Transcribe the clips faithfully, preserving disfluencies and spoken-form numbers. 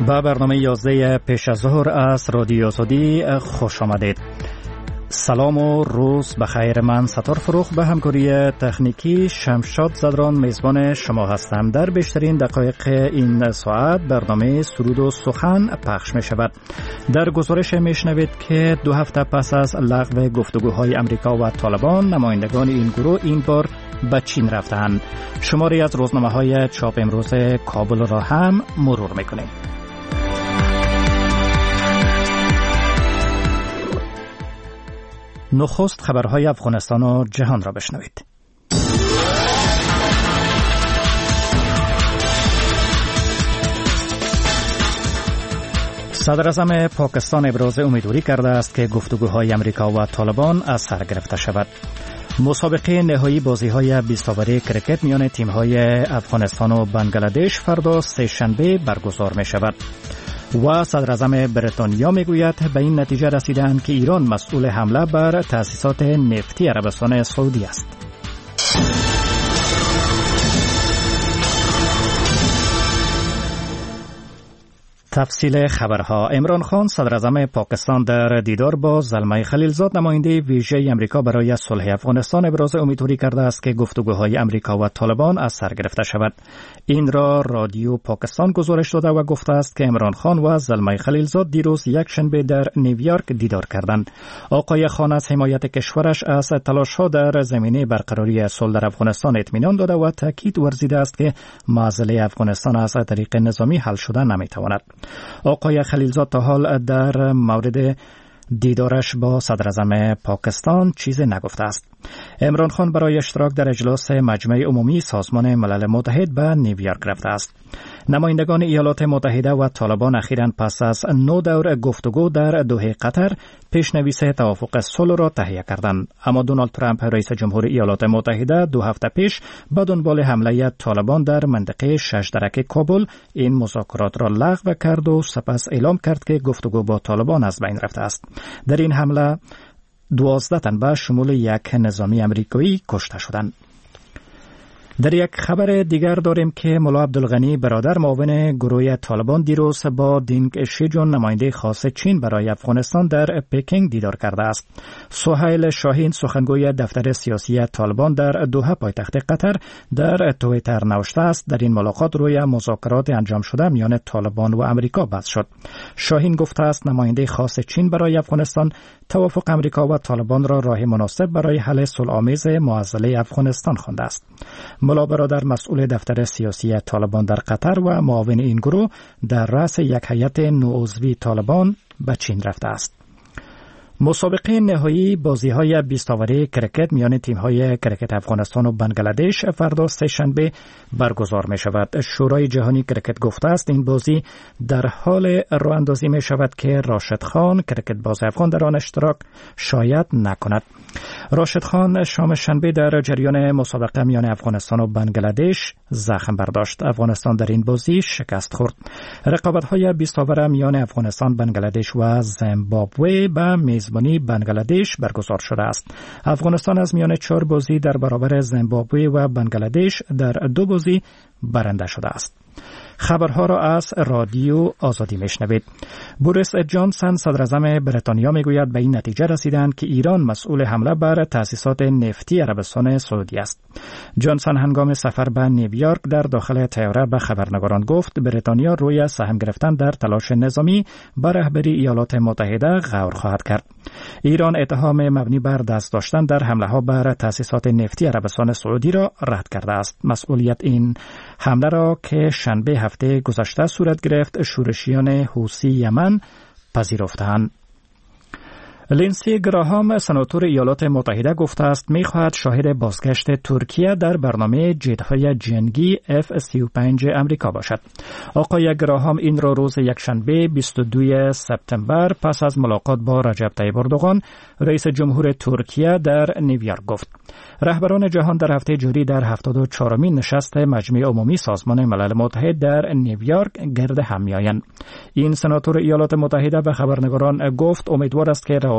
به برنامه یازده پیش از ظهر از رادیو آزادی خوش آمدید. سلام و روز بخیر. من ستار فروخ به همکاری تکنیکی شمشاد زدران میزبان شما هستم. در بیشترین دقایق این ساعت برنامه سرود و سخن پخش می شود. در گزارش می شنوید که دو هفته پس از لغو گفتگوهای امریکا و طالبان، نمایندگان این گروه این بار به چین رفتند. شماری از روزنامه های چاپ امروز کابل را هم مرور می کنیم. نخست خبرهای افغانستان و جهان را بشنوید. صدر اعظم پاکستان ابراز امیدواری کرده است که گفتگوهای امریکا و طالبان از سر گرفته شود. مسابقه نهایی بازی‌های بیست اوری کرکت میان تیم‌های افغانستان و بنگلادش فردا سه‌شنبه برگزار می‌شود. و صدر اعظم بریتانیا میگوید به این نتیجه رسیدند که ایران مسئول حمله بر تأسیسات نفتی عربستان سعودی است. تفصیل خبرها. عمران خان صدر اعظم پاکستان در دیدار با زلمه خلیلزاد نماینده ویژه امریکا برای صلح افغانستان ابراز امیدواری کرده است که گفتگوهای امریکا و طالبان از سر گرفته شود. این را رادیو پاکستان گزارش داده و گفته است که عمران خان و زلمه خلیلزاد دیروز یک شنبه در نیویورک دیدار کردند. آقای خان از حمایت کشورش از تلاش‌ها در زمینه برقراری صلح در افغانستان اطمینان داده و تاکید ورزیده است که معضله افغانستان از طریق نظامی حل شدن نمی‌تواند. آقای خلیلزاد تا حال در مورد دیدارش با صدر اعظم پاکستان چیزی نگفته است. عمران خان برای اشتراک در اجلاس مجمع عمومی سازمان ملل متحد به نیویورک رفته است. نمایندگان ایالات متحده و طالبان اخیراً پس از نو دور گفتگو در دوحه قطر پیشنویس توافق صلح را تهیه کردند. اما دونالد ترامپ رئیس جمهور ایالات متحده دو هفته پیش به دنبال حمله طالبان در منطقه شش درک کابل این مذاکرات را لغو کرد و سپس اعلام کرد که گفتگو با طالبان از بین رفته است. در این حمله دوازده تن به شمول یک نظامی امریکایی کشته شدند. در یک خبر دیگر داریم که ملا عبدالغنی برادر معاون گروه طالبان دیروز با دینگ شیجون نماینده خاص چین برای افغانستان در پکینگ دیدار کرده است. سهیل شاهین سخنگوی دفتر سیاسی طالبان در دوحه پایتخت قطر در توییتر نوشته است در این ملاقات روی مذاکرات انجام شده میان طالبان و امریکا بحث شد. شاهین گفته است نماینده خاص چین برای افغانستان توافق امریکا و طالبان را راه مناسب برای حل صلح‌آمیز معضله افغانستان خوانده است. ملا برادر مسئول دفتر سیاسی طالبان در قطر و معاون این گروه در رأس یک هیئت نوعضوی طالبان به چین رفته است. مسابقه نهایی بازی‌های بیست اوری کرکت میان تیم‌های کرکت افغانستان و بنگلادش فردا سه‌شنبه برگزار می‌شود. شورای جهانی کرکت گفته است این بازی در حال راه‌اندازی می‌شود که راشد خان کرکت باز افغان در آن اشتراک شاید نکند. راشد خان شام شنبه در جریان مسابقه میان افغانستان و بنگلادش زخم برداشت. افغانستان در این بازی شکست خورد. رقابت‌های بیست اوری میان افغانستان، بنگلادش و زیمبابوه به میزبانی بنگلادش برگزار شده است. افغانستان از میان چهار بازی در برابر زیمبابوه و بنگلادش در دو بازی برنده شده است. خبرها را از رادیو آزادی میشنوید. بوریس جانسون صدر اعظم بریتانیا میگوید به این نتیجه رسیدند که ایران مسئول حمله بر تأسیسات نفتی عربستان سعودی است. جانسون هنگام سفر به نیویورک در داخل طیاره به خبرنگاران گفت بریتانیا روی سهم گرفتن در تلاش نظامی بر رهبری ایالات متحده غور خواهد کرد. ایران اتهام مبنی بر دست داشتن در حمله ها بر تأسیسات نفتی عربستان سعودی را رد کرده است. مسئولیت این حمله را که شنبه هفته گذشته صورت گرفت شورشیان حوثی یمن پذیرفتند. لینسی گراهام سناتور ایالات متحده گفته است می‌خواهد شاهد بازگشت ترکیه در برنامه جت‌های جنگی اف سی و پنج امریکا باشد. آقای گراهام این را روز یکشنبه بیست و دوم سپتامبر پس از ملاقات با رجب طیب اردوغان رئیس جمهور ترکیه در نیویورک گفت. رهبران جهان در هفته جاری در هفتاد و چهارمین نشست مجمع عمومی سازمان ملل متحد در نیویورک گرد هم می‌آیند. این سناتور ایالات متحده به خبرنگاران گفت امیدوار است که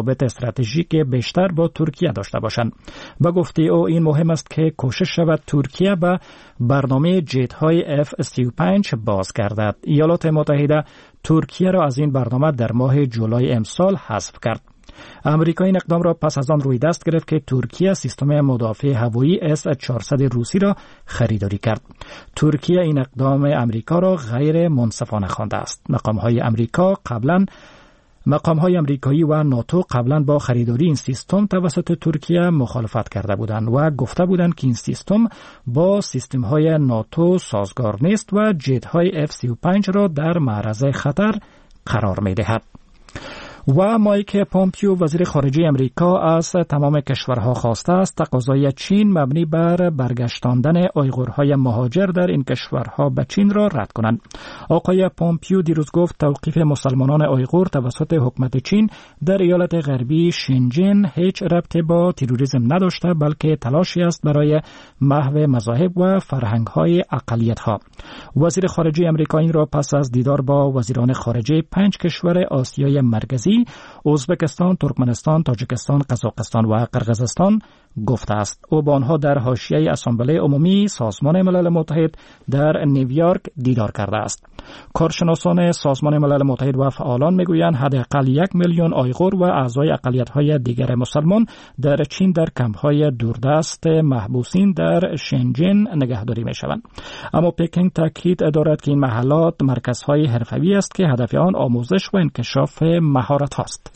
روابط استراتژیک بیشتر با ترکیه داشته باشند. به گفته او این مهم است که کوشش شود ترکیه به برنامه جت‌های اف سی و پنج باز گردد. ایالات متحده ترکیه را از این برنامه در ماه جولای امسال حذف کرد. امریکا این اقدام را پس از آن روی دست گرفت که ترکیه سیستم مدافع هوایی اس چهارصد روسی را خریداری کرد. ترکیه این اقدام امریکا را غیر منصفانه خوانده است. مقام‌های امریکا قبلا مقام‌های امریکایی و ناتو قبلا با خریداری این سیستم توسط ترکیه مخالفت کرده بودند و گفته بودند که این سیستم با سیستم‌های ناتو سازگار نیست و جت‌های اف سی و پنج را در معرض خطر قرار می‌دهد. و مایک پومپیو وزیر خارجه امریکا از تمام کشورها خواسته است تقاضای چین مبنی بر برگشتاندن آیغورهای مهاجر در این کشورها به چین را رد کنند. آقای پومپیو دیروز گفت توقیف مسلمانان آیغور توسط حکومت چین در ایالت غربی شینجین هیچ ربطی با تروریسم نداشته بلکه تلاشی است برای محو مذاهب و فرهنگ‌های اقلیت‌ها. وزیر خارجه امریکا این را پس از دیدار با وزیران خارجه پنج کشور آسیای مرکزی ازبکستان، ترکمنستان، تاجیکستان، قزاقستان و قرقیزستان گفته است. او با آنها در حاشیه اسامبله عمومی سازمان ملل متحد در نیویورک دیدار کرده است. کارشناسان سازمان ملل متحد و فعالان میگویند حداقل یک میلیون آیغور و اعضای اقلیت‌های دیگر مسلمان در چین در کمپ‌های دوردست محبوسین در شنجین نگهداری می‌شوند. اما پکینگ تاکید دارد که این محلات مرکزهای حرفه‌ای است که هدف آن آموزش و انکشاف مهارت هاست.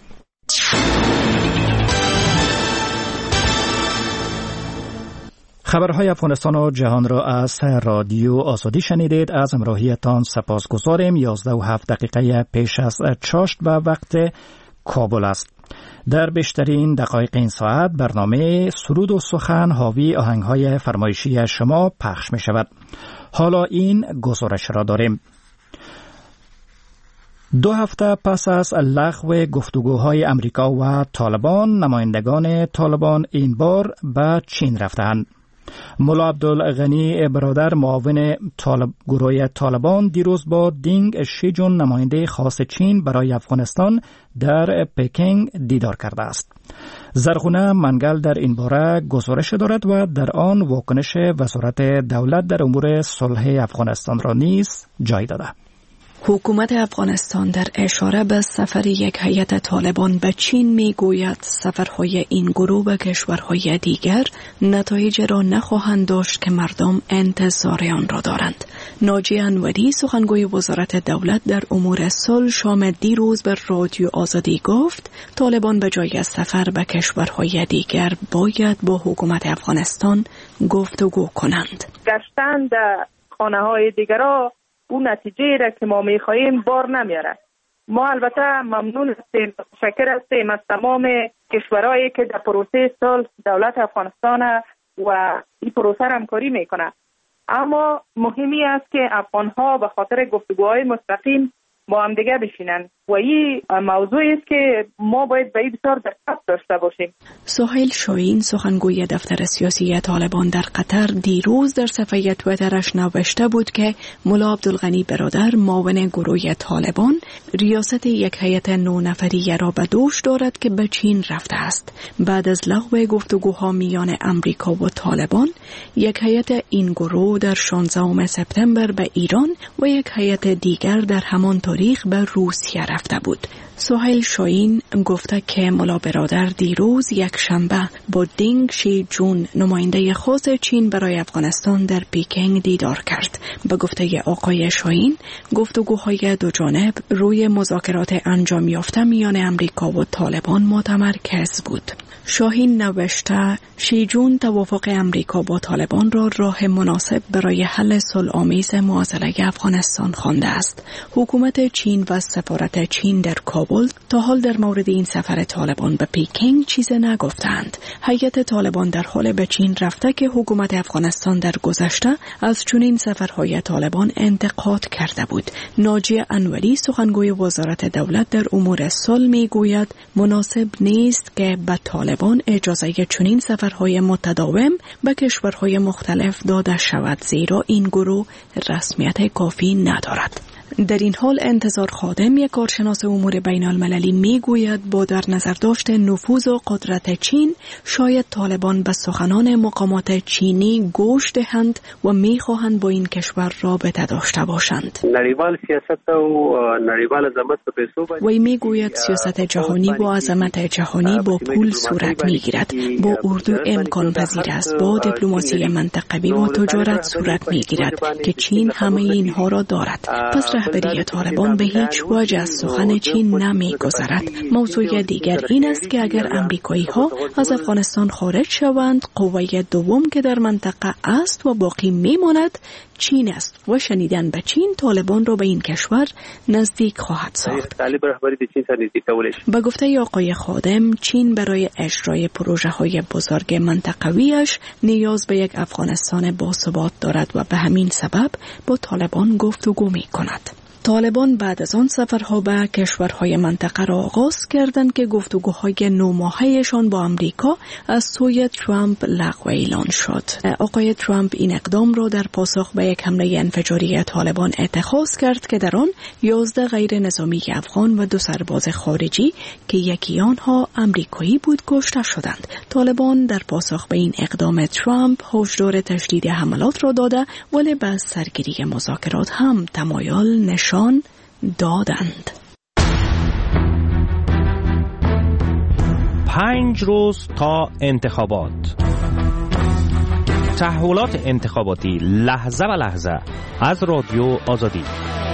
خبرهای افغانستان و جهان را از رادیو آزادی شنیدید. از همراهیتان سپاسگزاریم. یازده و هفت دقیقه پیش از چاشت به وقت کابل است. در بیشترین دقایق این ساعت برنامه سرود و سخن حاوی آهنگهای فرمایشی شما پخش می شود. حالا این گزارش را داریم. دو هفته پس از لغو گفتگوهای امریکا و طالبان، نمایندگان طالبان این بار به چین رفتند. ملا عبدالغنی برادر معاون طالب گروه طالبان دیروز با دینگ شیجون نماینده خاص چین برای افغانستان در پکینگ دیدار کرده است. زرغونه منگل در این باره گزارش دارد و در آن واکنش وزارت دولت در امور صلح افغانستان را نیز جای داده. حکومت افغانستان در اشاره به سفر یک هیئت طالبان به چین می گوید سفرهای این گروه به کشورهای دیگر نتایج را نخواهند داشت که مردم انتظار آن را دارند. ناجی انوری سخنگوی وزارت دولت در امور صلح شام دیروز به رادیو آزادی گفت طالبان به جای سفر به کشورهای دیگر باید با حکومت افغانستان گفتگو کنند. گشتن در خانه های دیگرها اون نتیجه را که ما میخواهیم بار نمیاره. ما البته ممنون هستیم، متشکر هستیم از تمام کشورهایی که در پروسه صلح دولت افغانستان و این پروسه را همکاری میکنه، اما مهمی است که افغانها به خاطر گفتگوهای مستقیم با هم دیگه بشینن و این موضوعی است که ما باید به این بسیار دقت داشته باشیم. سهیل شاهین سخنگوی دفتر سیاسی طالبان در قطر دیروز در صفحه تویترش نوشته بود که ملا عبدالغنی برادر معاون گروه طالبان ریاست یک هیئت نه نفریه را به دوش دارد که به چین رفته است. بعد از لغو گفتگوها میان امریکا و طالبان، یک هیئت این گروه در شانزدهم سپتامبر به ایران و یک هیئت دیگر در همان تاریخ به روسیه رفته بود. سهیل شاهین گفته که ملا برادر دیروز یک شنبه با دینگ شی جون نماینده خاص چین برای افغانستان در پکینگ دیدار کرد. به گفته آقای شاهین گفتگوهای دو جانب روی مذاکرات انجام یافته میان امریکا و طالبان متمرکز بود. شاهین نوشته شی جون توافق امریکا با طالبان را راه مناسب برای حل صلح‌آمیز معضله افغانستان خوانده است. حکومت چین و سفارت چین در کابل تا حال در مورد این سفر طالبان به پکینگ چیز نگفتند. هیئت طالبان در حال به چین رفته که حکومت افغانستان در گذشته از چنین سفرهای طالبان انتقاد کرده بود. ناجی انوری سخنگوی وزارت دولت در امور صلح میگوید مناسب نیست که به طالبان اجازه چنین سفرهای متداوم به کشورهای مختلف داده شود، زیرا این گروه رسمیت کافی ندارد. در این حال انتظار خادم، یک کارشناس امور بین المللی میگوید با در نظر داشت نفوذ و قدرت چین شاید طالبان به سخنان مقامات چینی گوش دهند و میخواهند با این کشور رابطه داشته باشند. نړیوال سیاست او نړیوال عظمت په پیسو باندې وی میگوید سیاست جهانی و عظمت جهانی با پول صورت میگیرد، با اردو امکان پذیر است، با دیپلماسی منطقوی و تجارت صورت میگیرد که چین همه اینها را دارد. پس رهبری طالبان به هیچ وجه از سخن چین نمیگذرد. موضوع دیگر این است که اگر امریکایی ها از افغانستان خارج شوند، قوه دوم که در منطقه است و باقی میماند چین است و شنیدن به چین طالبان را به این کشور نزدیک خواهد ساخت. به گفته آقای خادم، چین برای اجرای پروژه های بزرگ منطقویش نیاز به یک افغانستان باثبات دارد و به همین سبب با طالبان گفتگو می کند. طالبان بعد از آن سفرها به کشورهای منطقه را آغاز کردند که گفتگوهای نو ماهه‌شان با امریکا از سوی ترامپ لغو اعلان شد. آقای ترامپ این اقدام را در پاسخ به یک حمله انفجاری طالبان اتخاذ کرد که در آن یازده غیر نظامی افغان و دو سرباز خارجی که یکی آنها امریکایی بود کشته شدند. طالبان در پاسخ به این اقدام ترامپ هشدار تشدید حملات را داده ولی به سرگیری مذاکرات هم تمایل نشان دادند. پنج روز تا انتخابات. تحولات انتخاباتی لحظه به لحظه از رادیو آزادی.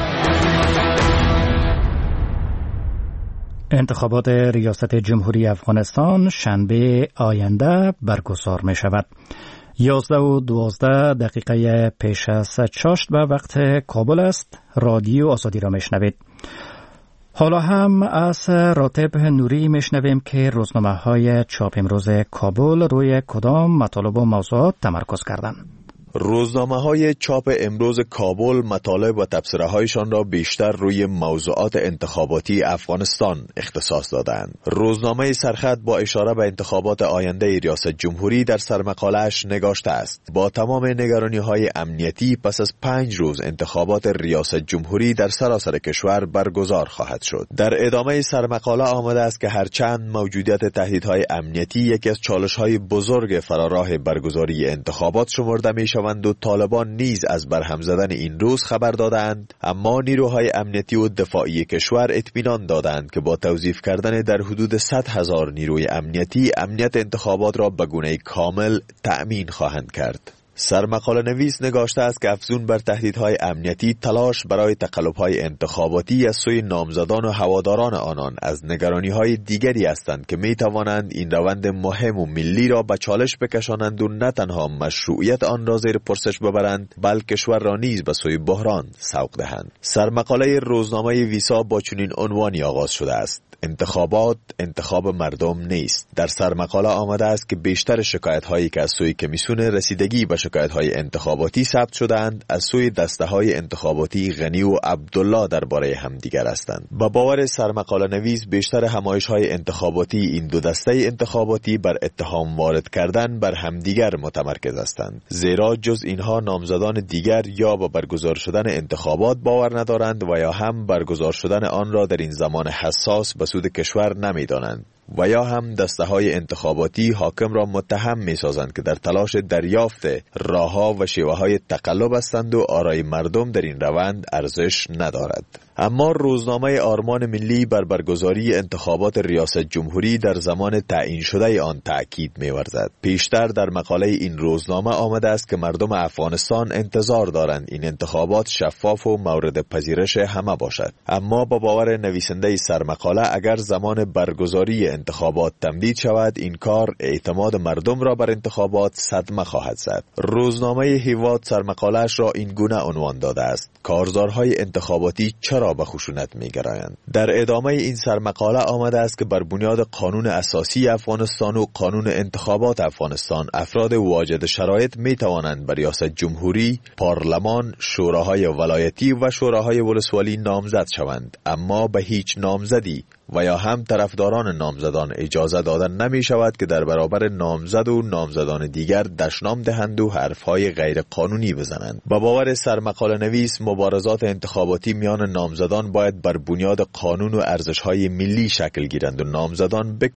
انتخابات ریاست جمهوری افغانستان شنبه آینده برگزار می شود. یازده و دوازده دقیقه پیش از چاشت به وقت کابل است. رادیو آزادی را میشنوید. حالا هم از راتب نوری میشنویم که روزنامه های چاپ امروز کابل روی کدام مطالب و موضوعات تمرکز کردند. روزنامه های چاپ امروز کابل مطالب و تبصره هایشان را بیشتر روی موضوعات انتخاباتی افغانستان اختصاص دادند. روزنامه سرخط با اشاره به انتخابات آینده ریاست جمهوری در سرمقاله‌اش نگاشته است: با تمام نگرانی های امنیتی پس از پنج روز انتخابات ریاست جمهوری در سراسر کشور برگزار خواهد شد. در ادامه سرمقاله آمده است که هرچند موجودیت تهدیدهای امنیتی یکی از چالش‌های بزرگ فراراه برگزاری انتخابات شمرده می‌شود و طالبان نیز از برهم زدن این روز خبر دادند، اما نیروهای امنیتی و دفاعی کشور اطمینان دادند که با توظیف کردن در حدود صد هزار نیروی امنیتی امنیت انتخابات را به گونه کامل تأمین خواهند کرد. سرمقاله نویس نگاشته است که افزون بر تهدیدهای امنیتی، تلاش برای تقلب‌های انتخاباتی از سوی نامزدان و هواداران آنان از نگرانی‌های دیگری هستند که می‌توانند این روند مهم و ملی را به چالش بکشانند و نه تنها مشروعیت آن را زیر پرسش ببرند بلکه کشور را نیز به سوی بحران سوق دهند. سرمقاله روزنامه ویسا با چنین عنوانی آغاز شده است: انتخابات انتخاب مردم نیست. در سرمقاله آمده است که بیشتر شکایت‌هایی که از سوی کمیسیون رسیدگی به شکایت‌های انتخاباتی ثبت شدند از سوی دسته‌های انتخاباتی غنی و عبدالله درباره همدیگر هستند. با باور سرمقاله نویس بیشتر همایش‌های انتخاباتی این دو دسته انتخاباتی بر اتهام وارد کردن بر همدیگر متمرکز هستند، زیرا جز اینها نامزدان دیگر یا با برگزار شدن انتخابات باور ندارند و یا هم برگزار شدن آن را در این زمان حساس به سود کشور نمی‌دانند و یا هم دسته‌های انتخاباتی حاکم را متهم می‌سازند که در تلاش دریافت راه‌ها و شیوه‌های تقلب هستند و آرای مردم در این روند ارزش ندارد. اما روزنامه آرمان ملی بر برگزاری انتخابات ریاست جمهوری در زمان تعیین شده آن تأکید می‌ورزد. پیشتر در مقاله این روزنامه آمده است که مردم افغانستان انتظار دارند این انتخابات شفاف و مورد پذیرش همه باشد. اما با باور نویسنده سرمقاله اگر زمان برگزاری انتخابات تمدید شود این کار اعتماد مردم را بر انتخابات صدمه خواهد زد. روزنامه هیواد سرمقاله‌اش را این گونه عنوان داده است: کارزارهای انتخاباتی چرا به خشونت می‌گرایند؟ در ادامه این سرمقاله آمده است که بر بنیاد قانون اساسی افغانستان و قانون انتخابات افغانستان افراد واجد شرایط می‌توانند بر ریاست جمهوری، پارلمان، شوراهای ولایتی و شوراهای ولسوالی نامزد شوند، اما به هیچ نامزدی و یا هم طرفداران نامزدان اجازه دادن نمی شود که در برابر نامزد و نامزدان دیگر دشنام دهند و حرفهای غیر قانونی بزنند. با باور سرمقاله نویس، مبارزات انتخاباتی میان نامزدان باید بر بنیاد قانون و ارزش‌های ملی شکل گیرند و نامزدان